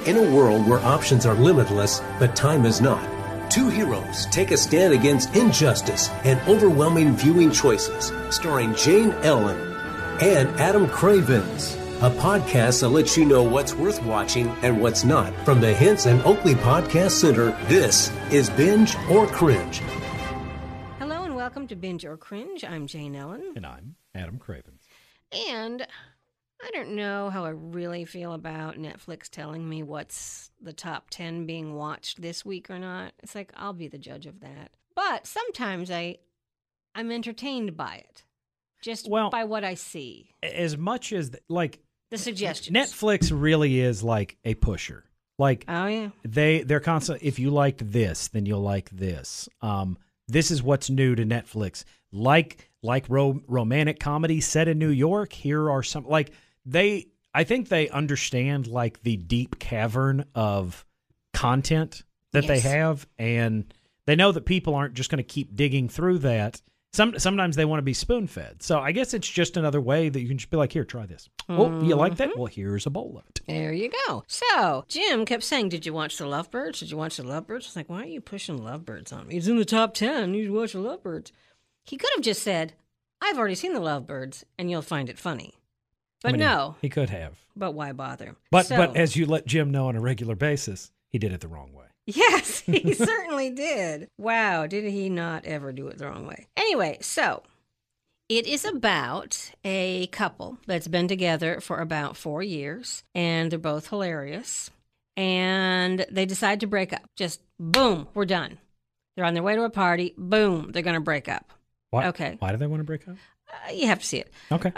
In a world where options are limitless, but time is not, two heroes take a stand against injustice and overwhelming viewing choices, starring Jane Ellen and Adam Cravens. A podcast that lets you know what's worth watching and what's not. From the Hints and Oakley Podcast Center, this is Binge or Cringe. Hello and welcome to Binge or Cringe. I'm Jane Ellen. And I'm Adam Cravens. And I don't know how I really feel about Netflix telling me what's the top 10 being watched this week or not. It's like, I'll be the judge of that. But sometimes I'm entertained by it, just by what I see. As much as, like... The suggestions. Netflix really is like a pusher. Like, oh, yeah. They're constant. If you liked this, then you'll like this. This is what's new to Netflix. Like romantic comedy set in New York. Here are some, like, I think they understand, like, the deep cavern of content that they have, and they know that people aren't just going to keep digging through that. Sometimes they want to be spoon-fed. So I guess it's just another way that you can just be like, here, try this. Oh, you like that? Well, here's a bowl of it. There you go. So Jim kept saying, did you watch The Lovebirds? Did you watch The Lovebirds? I was like, why are you pushing Lovebirds on me? It's in the top 10. You should watch The Lovebirds. He could have just said, I've already seen The Lovebirds, and you'll find it funny. But no. He could have. But why bother? But as you let Jim know on a regular basis, he did it the wrong way. Yes, he certainly did. Wow, did he not ever do it the wrong way? Anyway, so it is about a couple that's been together for about 4 years, and they're both hilarious, and they decide to break up. Just boom, we're done. They're on their way to a party. Boom, they're going to break up. Why? Okay. Why do they want to break up? You have to see it. Okay.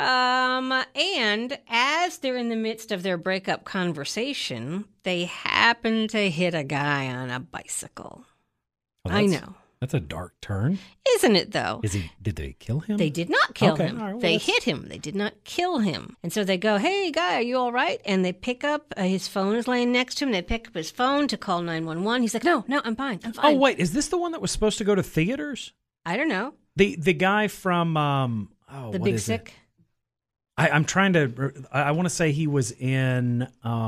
And as they're in the midst of their breakup conversation, they happen to hit a guy on a bicycle. Well, I know. That's a dark turn. Isn't it, though? Did they kill him? They did not kill him. All right, well, they hit him. They did not kill him. And so they go, hey, guy, are you all right? And they pick up, his phone is laying next to him. They pick up his phone to call 911. He's like, no, I'm fine. I'm fine. Oh, wait, is this the one that was supposed to go to theaters? I don't know. The guy from... The Big Sick? I'm trying to... I want to say he was in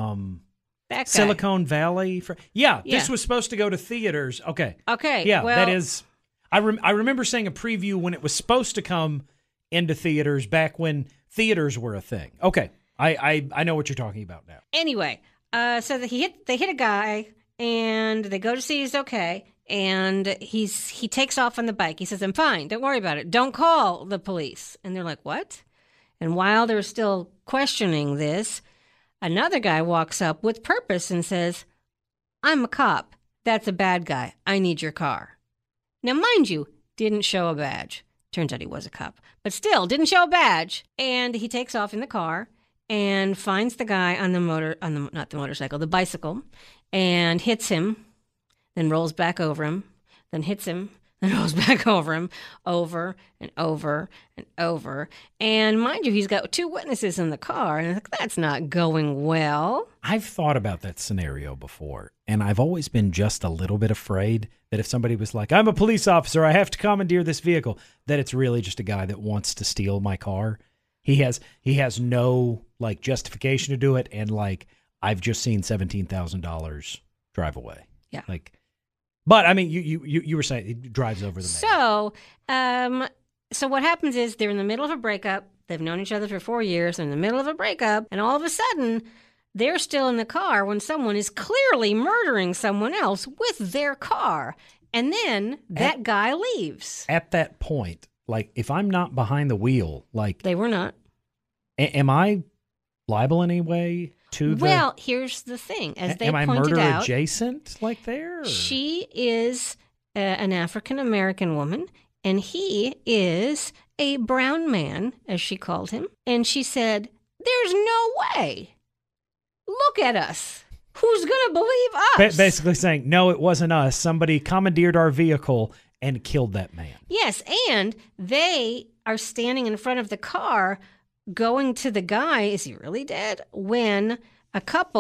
Silicon Valley. This was supposed to go to theaters. Okay. Yeah, well, that is... I remember seeing a preview when it was supposed to come into theaters back when theaters were a thing. Okay. I know what you're talking about now. Anyway, so they hit a guy, and they go to see he's okay. And he takes off on the bike. He says, I'm fine. Don't worry about it. Don't call the police. And they're like, what? And while they're still questioning this, another guy walks up with purpose and says, I'm a cop. That's a bad guy. I need your car. Now, mind you, didn't show a badge. Turns out he was a cop. But still, didn't show a badge. And he takes off in the car and finds the guy on the bicycle, and hits him. Then rolls back over him, then hits him, then rolls back over him, over and over and over. And mind you, he's got 2 witnesses in the car, and that's not going well. I've thought about that scenario before, and I've always been just a little bit afraid that if somebody was like, I'm a police officer, I have to commandeer this vehicle, that it's really just a guy that wants to steal my car. He has no, like, justification to do it, and, like, I've just seen $17,000 drive away. Yeah. Like... But, I mean, you were saying it drives over the man. So what happens is they're in the middle of a breakup. They've known each other for 4 years. They're in the middle of a breakup. And all of a sudden, they're still in the car when someone is clearly murdering someone else with their car. And then that guy leaves. At that point, like, if I'm not behind the wheel, like... They were not. Am I liable in any way? Well, here's the thing. As they pointed out... Am I murder adjacent, like there? Or? She is an African-American woman, and he is a brown man, as she called him. And she said, there's no way. Look at us. Who's going to believe us? Basically saying, no, it wasn't us. Somebody commandeered our vehicle and killed that man. Yes, and they are standing in front of the car going to the guy, is he really dead? When a couple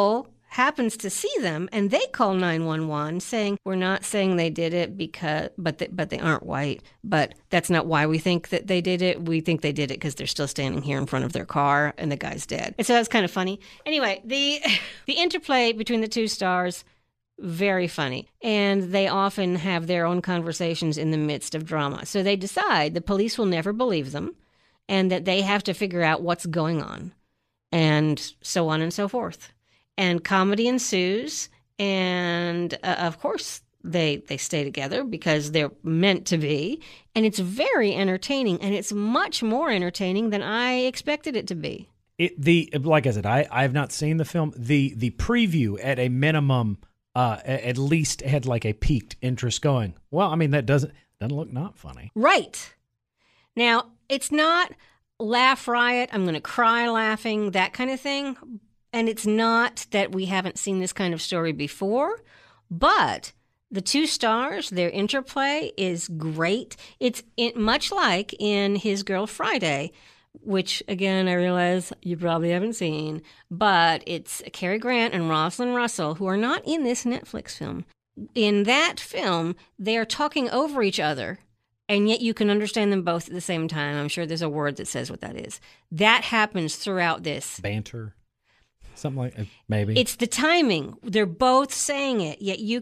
happens to see them, and they call 911 saying, we're not saying they did it but they aren't white, but that's not why we think that they did it. We think they did it because they're still standing here in front of their car and the guy's dead. And so that's kind of funny. Anyway, the interplay between the two stars, very funny. And they often have their own conversations in the midst of drama. So they decide the police will never believe them and that they have to figure out what's going on, and so on and so forth. And comedy ensues, and of course they stay together because they're meant to be, and it's very entertaining, and it's much more entertaining than I expected it to be. Like I said, I have not seen the film. The preview at a minimum at least had like a piqued interest going, well, I mean, that doesn't look not funny. Right. Now, it's not laugh riot, I'm going to cry laughing, that kind of thing. And it's not that we haven't seen this kind of story before, but the two stars, their interplay is great. It's much like in His Girl Friday, which, again, I realize you probably haven't seen, but it's Cary Grant and Rosalind Russell, who are not in this Netflix film. In that film, they are talking over each other, and yet you can understand them both at the same time. I'm sure there's a word that says what that is. That happens throughout this. Banter. Something like maybe. It's the timing. They're both saying it, yet you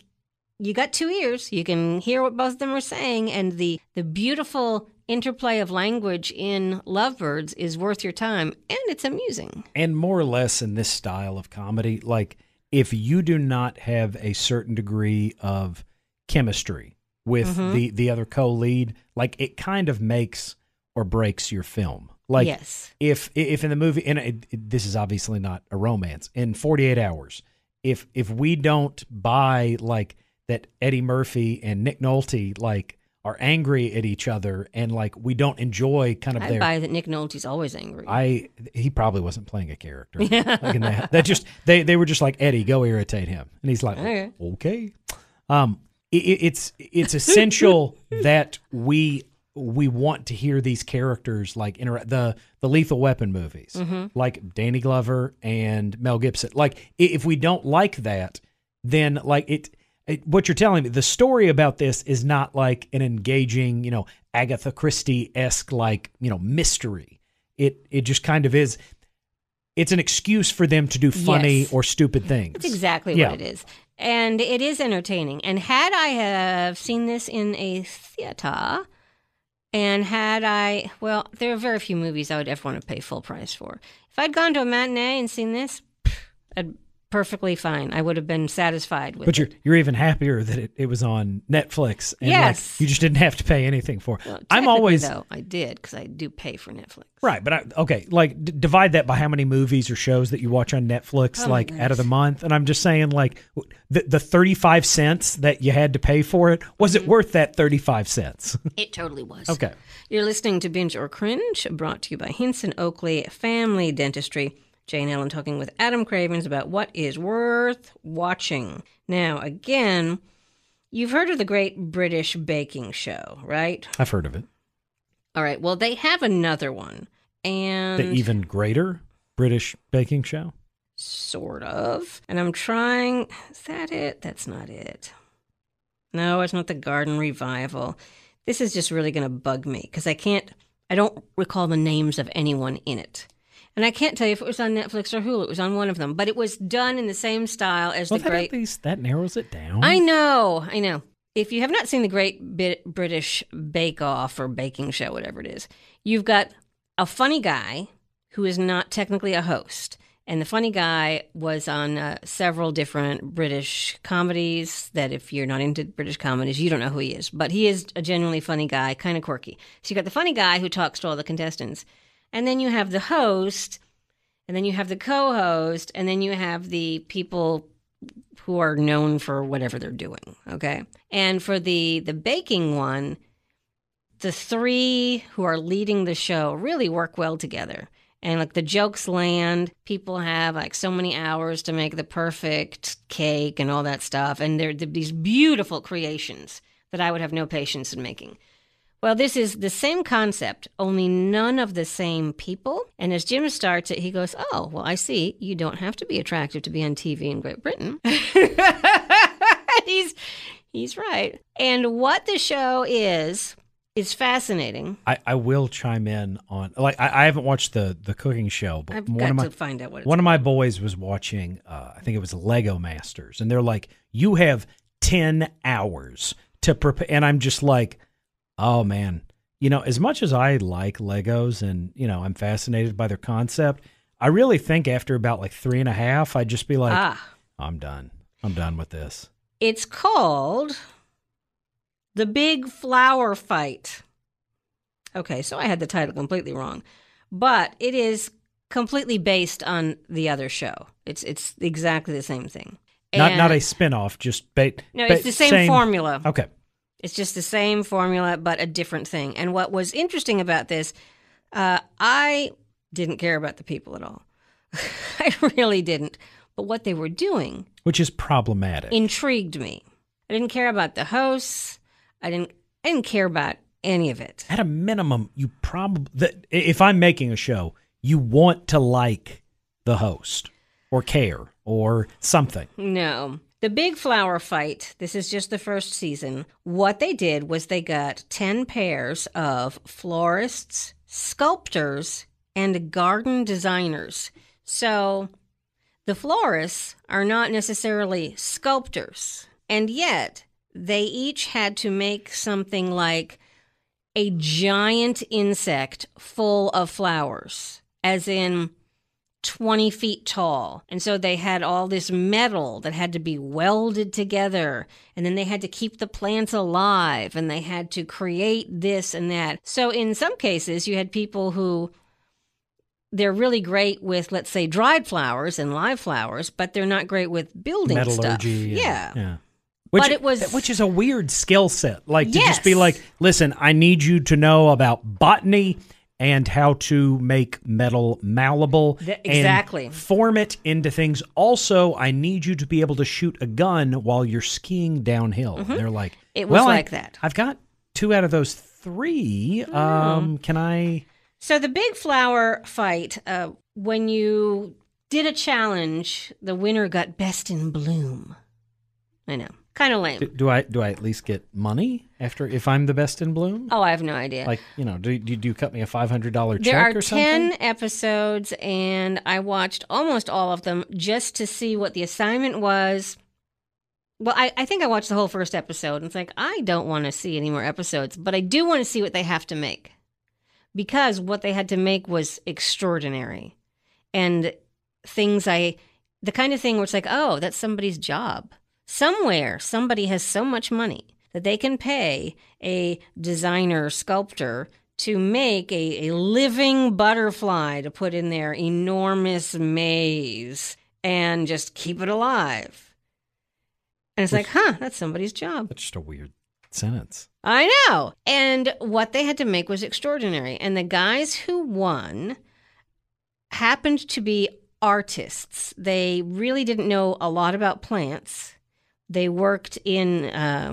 got two ears. You can hear what both of them are saying, and the beautiful interplay of language in Lovebirds is worth your time, and it's amusing. And more or less in this style of comedy, like if you do not have a certain degree of chemistry with the other co-lead, like it kind of makes or breaks your film. Like, yes. if in the movie, and this is obviously not a romance, in 48 Hours, if we don't buy like that Eddie Murphy and Nick Nolte like are angry at each other, and like we don't enjoy kind of I buy that Nick Nolte's always angry. He probably wasn't playing a character. Like in that just they were just like, Eddie, go irritate him, and he's like, okay. It's essential that we want to hear these characters like the Lethal Weapon movies, like Danny Glover and Mel Gibson. Like if we don't like that, then like what you're telling me, the story about this is not like an engaging, Agatha Christie-esque like, mystery. It just kind of is. It's an excuse for them to do funny or stupid things. That's exactly what it is. And it is entertaining. And had I have seen this in a theater, and there are very few movies I would ever want to pay full price for. If I'd gone to a matinee and seen this, I'd perfectly fine. I would have been satisfied with it. But you're even happier that it was on Netflix. And yes. you just didn't have to pay anything for it. Well, I'm always... though, I did, because I do pay for Netflix. Right, but divide that by how many movies or shows that you watch on Netflix, out of the month. And I'm just saying, like, the 35 cents that you had to pay for it, was it worth that 35 cents? It totally was. Okay. You're listening to Binge or Cringe, brought to you by Hinson Oakley Family Dentistry. Jane Ellen talking with Adam Cravens about what is worth watching. Now, again, you've heard of the Great British Baking Show, right? I've heard of it. All right. Well, they have another one. And the even greater British Baking Show? Sort of. And I'm trying... Is that it? That's not it. No, it's not the Garden Revival. This is just really going to bug me because I don't recall the names of anyone in it. And I can't tell you if it was on Netflix or Hulu. It was on one of them. But it was done in the same style as the Great... At least that narrows it down. I know. If you have not seen the Great British Bake Off or Baking Show, whatever it is, you've got a funny guy who is not technically a host. And the funny guy was on several different British comedies that if you're not into British comedies, you don't know who he is. But he is a genuinely funny guy, kind of quirky. So you got the funny guy who talks to all the contestants. And then you have the host, and then you have the co-host, and then you have the people who are known for whatever they're doing, okay? And for the baking one, the three who are leading the show really work well together. And like the jokes land, people have like so many hours to make the perfect cake and all that stuff. And they're these beautiful creations that I would have no patience in making. Well, this is the same concept, only none of the same people. And as Jim starts it, he goes, oh, well, I see. You don't have to be attractive to be on TV in Great Britain. He's right. And what the show is fascinating. I will chime in on, like, I haven't watched the cooking show, but I've got to find out what it's one of my boys was watching, I think it was Lego Masters, and they're like, you have 10 hours to prepare. And I'm just like, oh, man, as much as I like Legos and, I'm fascinated by their concept, I really think after about like 3.5, I'd just be like, I'm done. I'm done with this. It's called The Big Flower Fight. Okay, so I had the title completely wrong. But it is completely based on the other show. It's exactly the same thing. Not a spinoff, just no, it's the same formula. Okay. It's just the same formula, but a different thing. And what was interesting about this, I didn't care about the people at all. I really didn't. But what they were doing, which is problematic, intrigued me. I didn't care about the hosts. I didn't care about any of it. At a minimum, you if I'm making a show, you want to like the host or care or something. No. The Big Flower Fight, this is just the first season. What they did was they got 10 pairs of florists, sculptors, and garden designers. So the florists are not necessarily sculptors, and yet they each had to make something like a giant insect full of flowers, as in 20 feet tall. And so they had all this metal that had to be welded together, and then they had to keep the plants alive, and they had to create this and that. So in some cases, you had people who they're really great with, let's say, dried flowers and live flowers, but they're not great with building metallurgy stuff. Yeah. Which is a weird skill set. Like, to just be like, listen, I need you to know about botany and how to make metal malleable. Exactly. And form it into things. Also, I need you to be able to shoot a gun while you're skiing downhill. Mm-hmm. They're like, it was like that. I've got 2 out of those 3. Can I? So the Big Flower Fight, when you did a challenge, the winner got Best in Bloom. I know. Kind of lame. Do I at least get money if I'm the best in bloom? Oh, I have no idea. Like, do you cut me a $500 check there are or something? 10 episodes, and I watched almost all of them just to see what the assignment was. Well, I think I watched the whole first episode, and it's like, I don't want to see any more episodes, but I do want to see what they have to make. Because what they had to make was extraordinary. And the kind of thing where it's like, oh, that's somebody's job. Somewhere, somebody has so much money that they can pay a designer, sculptor to make a living butterfly to put in their enormous maze and just keep it alive. And it's like, that's somebody's job. That's just a weird sentence. I know. And what they had to make was extraordinary. And the guys who won happened to be artists. They really didn't know a lot about plants. They worked in,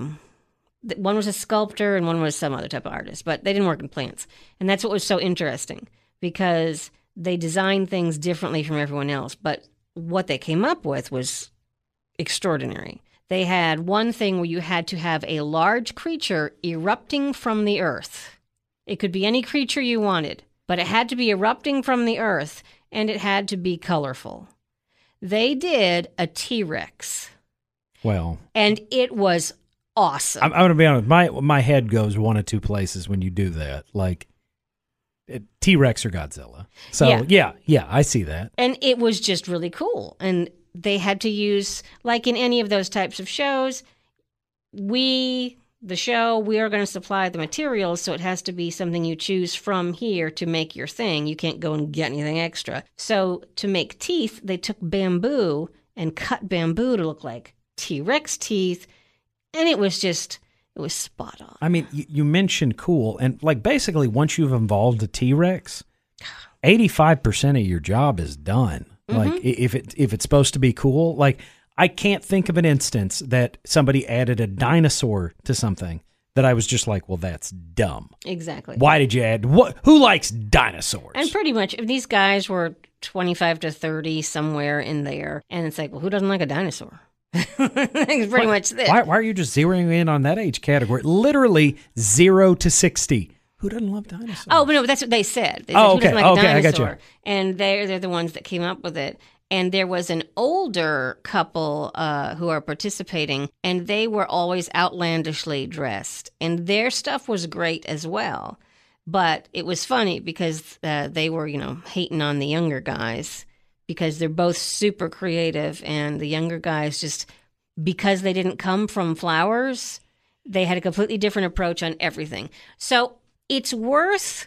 one was a sculptor and one was some other type of artist, but they didn't work in plants. And that's what was so interesting, because they designed things differently from everyone else. But what they came up with was extraordinary. They had one thing where you had to have a large creature erupting from the earth. It could be any creature you wanted, but it had to be erupting from the earth, and it had to be colorful. They did a T-Rex. Well, and it was awesome. I'm going to be honest. My head goes one of 2 places when you do that. Like T-Rex or Godzilla. So yeah, I see that. And it was just really cool. And they had to use, like in any of those types of shows, we are going to supply the materials, so it has to be something you choose from here to make your thing. You can't go and get anything extra. So to make teeth, they took bamboo and cut bamboo to look like T-Rex teeth, and it was spot on. I mean, you mentioned cool, and like basically once you've involved a T-Rex, 85% of your job is done. Mm-hmm. Like if it's supposed to be cool, like I can't think of an instance that somebody added a dinosaur to something that I was just like, well, that's dumb. Exactly. Why did you add what? Who likes dinosaurs? And pretty much, if these guys were 25 to 30, somewhere in there, and it's like, well, who doesn't like a dinosaur? It's pretty much this. Why are you just zeroing in on that age category? Literally 0 to 60. Who doesn't love dinosaurs? Oh, but no, that's what they said. They said, Oh, who doesn't okay. like a Okay, I dinosaur? got you. And they're the ones that came up with it. And there was an older couple who are participating, and they were always outlandishly dressed. And their stuff was great as well. But it was funny because they were, hating on the younger guys because they're both super creative. And the younger guys just, because they didn't come from flowers, they had a completely different approach on everything. So it's worth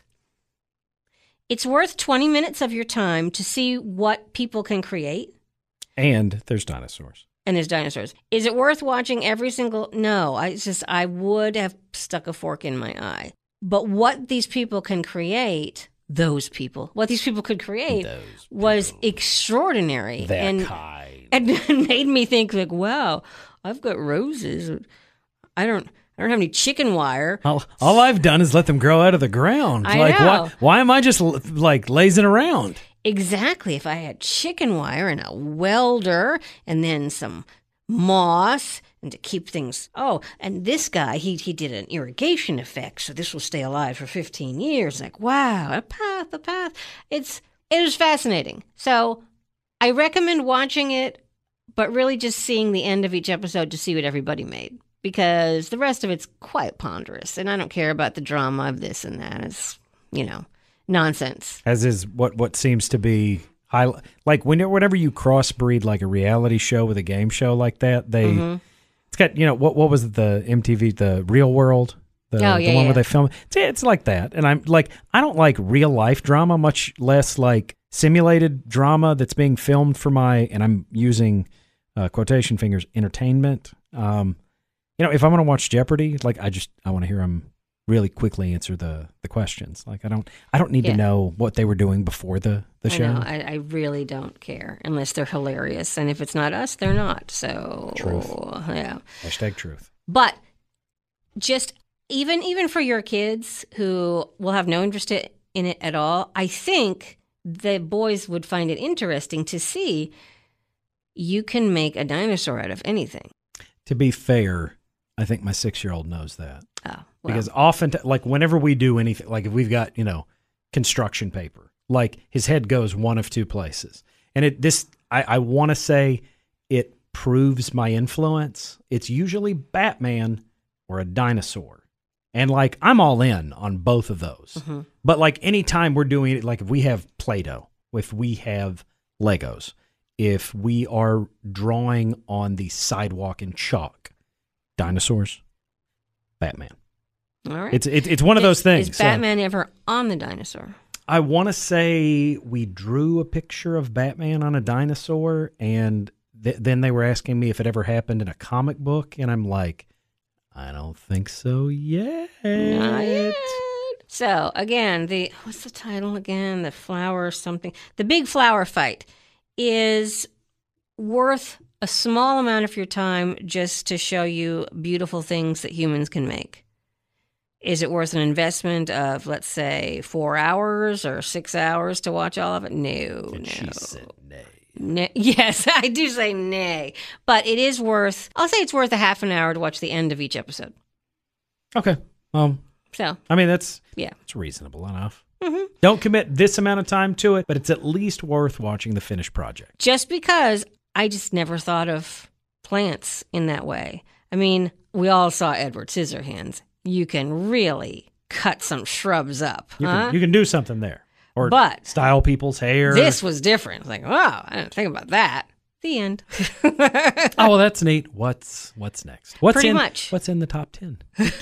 20 minutes of your time to see what people can create. And there's dinosaurs. And there's dinosaurs. Is it worth watching every single? No, I would have stuck a fork in my eye. But what these people can create, what these people could create was extraordinary. And made me think like, wow, I've got roses. I don't have any chicken wire. All I've done is let them grow out of the ground. I know. Why am I just like lazing around? Exactly. If I had chicken wire and a welder and then some moss and to keep things. Oh, and this guy, he did an irrigation effect, so this will stay alive for 15 years. Like, wow, a path. It is fascinating. So I recommend watching it, but really just seeing the end of each episode to see what everybody made. Because the rest of it's quite ponderous, and I don't care about the drama of this and that. It's, nonsense. As is what seems to be like whenever you crossbreed like a reality show with a game show like that, it's got what was it, the MTV, the Real World, the one where they film it's like that. And I'm like, I don't like real life drama, much less like simulated drama that's being filmed for and I'm using quotation fingers, entertainment. If I'm going to watch Jeopardy, like I want to hear them really quickly answer the questions. Like I don't need to know what they were doing before the show. I really don't care unless they're hilarious. And if it's not us, they're not. So truth. Yeah. #truth. But just even for your kids who will have no interest in it at all, I think the boys would find it interesting to see you can make a dinosaur out of anything. To be fair, I think my 6-year-old knows that. Oh, well. Because often, like whenever we do anything, like if we've got, construction paper, like his head goes one of two places. And I want to say it proves my influence. It's usually Batman or a dinosaur. And like, I'm all in on both of those. Mm-hmm. But like anytime we're doing it, like if we have Play-Doh, if we have Legos, if we are drawing on the sidewalk in chalk, dinosaurs, Batman. All right. It's one of those things. Is Batman ever on the dinosaur? I want to say we drew a picture of Batman on a dinosaur, and then they were asking me if it ever happened in a comic book, and I'm like, I don't think so yet. Not yet. So, again, what's the title again? The flower something. The Big Flower Fight is worth a small amount of your time just to show you beautiful things that humans can make. Is it worth an investment of, let's say, 4 hours or 6 hours to watch all of it? No. She said nay. Yes, I do say nay. But it is worth, I'll say it's worth a half an hour to watch the end of each episode. Okay. So. I mean, it's reasonable enough. Mm-hmm. Don't commit this amount of time to it, but it's at least worth watching the finished project. Just because I just never thought of plants in that way. I mean, we all saw Edward Scissorhands. You can really cut some shrubs up. You can do something there. Or style people's hair. This was different. It's like, wow, I didn't think about that. The end. Oh, well, that's neat. What's next? Pretty much. What's in the top 10?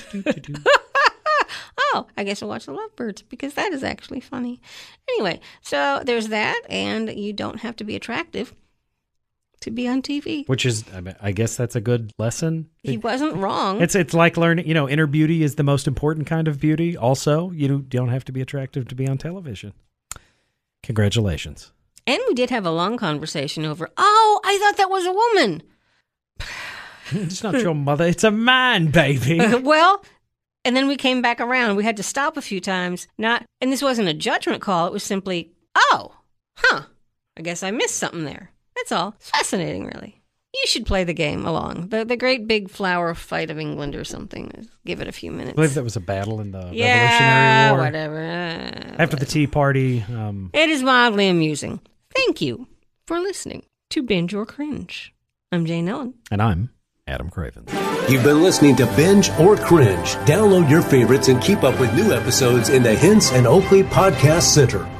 Oh, I guess we'll watch The Lovebirds because that is actually funny. Anyway, so there's that, and you don't have to be attractive to be on TV. Which is, I guess that's a good lesson. He wasn't wrong. It's like learning, inner beauty is the most important kind of beauty. Also, you don't have to be attractive to be on television. Congratulations. And we did have a long conversation over, oh, I thought that was a woman. It's not your mother. It's a man, baby. Well, And then we came back around. We had to stop a few times. And this wasn't a judgment call. It was simply, I guess I missed something there. That's all. It's fascinating, really. You should play the game along. The Great Big Flower Fight of England or something. Give it a few minutes. I believe that was a battle in the Revolutionary War. Whatever. After the Tea Party. It is mildly amusing. Thank you for listening to Binge or Cringe. I'm Jane Ellen. And I'm Adam Craven. You've been listening to Binge or Cringe. Download your favorites and keep up with new episodes in the Hints and Oakley Podcast Center.